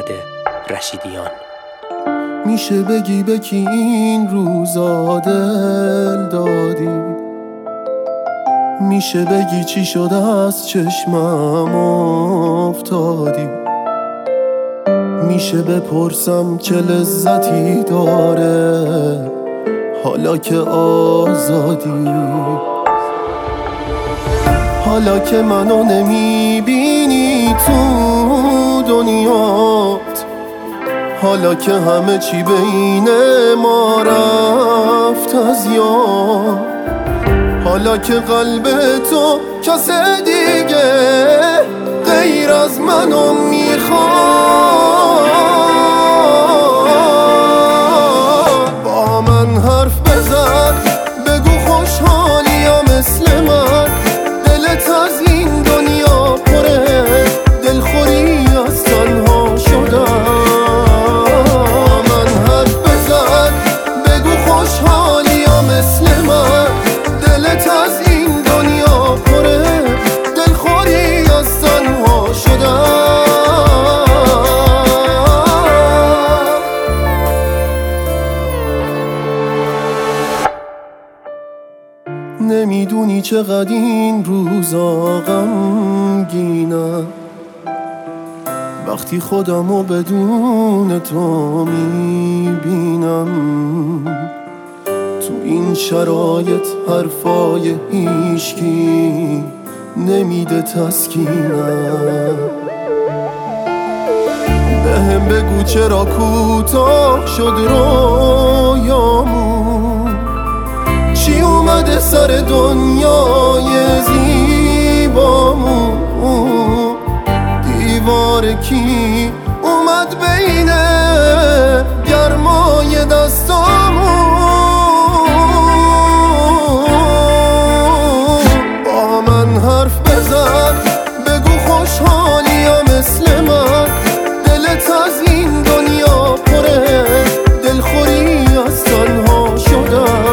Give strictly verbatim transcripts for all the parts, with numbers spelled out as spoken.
محمد رشیدیان. میشه بگی به کی این روزا دل دادی؟ میشه بگی چی شده از چشمم افتادی؟ میشه بپرسم چه لذتی داره حالا که آزادی؟ حالا که منو نمیبینی تو دنیات، حالا که همه چی بین ما رفت از یاد، حالا که قلب تو کس دیگه غیر از منو میخواد، با من حرف بزن بگو خوشحالی یا مثل من، دلت از این دنیا پره دلخوری از تنها شدن. من حرف بزن بگو خوشحالی یا مثل من، دلت از این دنیا پره دلخوری از تنها شدن. نمیدونی چقدر این روزا غمگینم، وقتی خودمو بدون تو میبینم. تو این شرایط حرفای هیچکی نمیده تسکینم. بهم بگو چرا کوتاه شد رویامون، چی اومده سر دنیای زیبامون؟ دیوار کی اومد بین گرمای دستامون؟ با من حرف بزن بگو خوشحالی یا مثل من، دلت از این دنیا پره دلخوری از تنها شدن.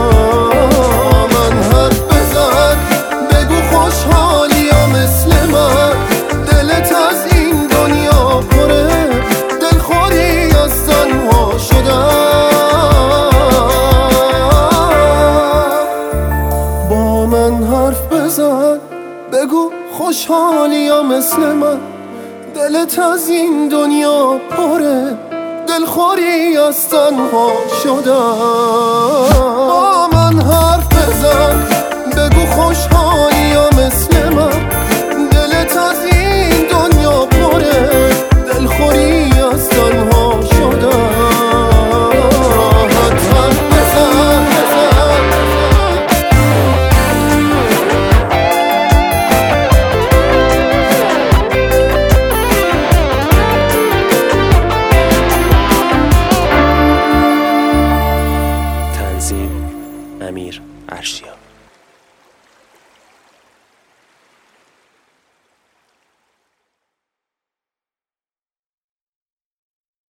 بگو خوشحالی یا مثل من، دلت از این دنیا پره دلخوری از تنها شدن. با من حرف بزن بگو خوشحالی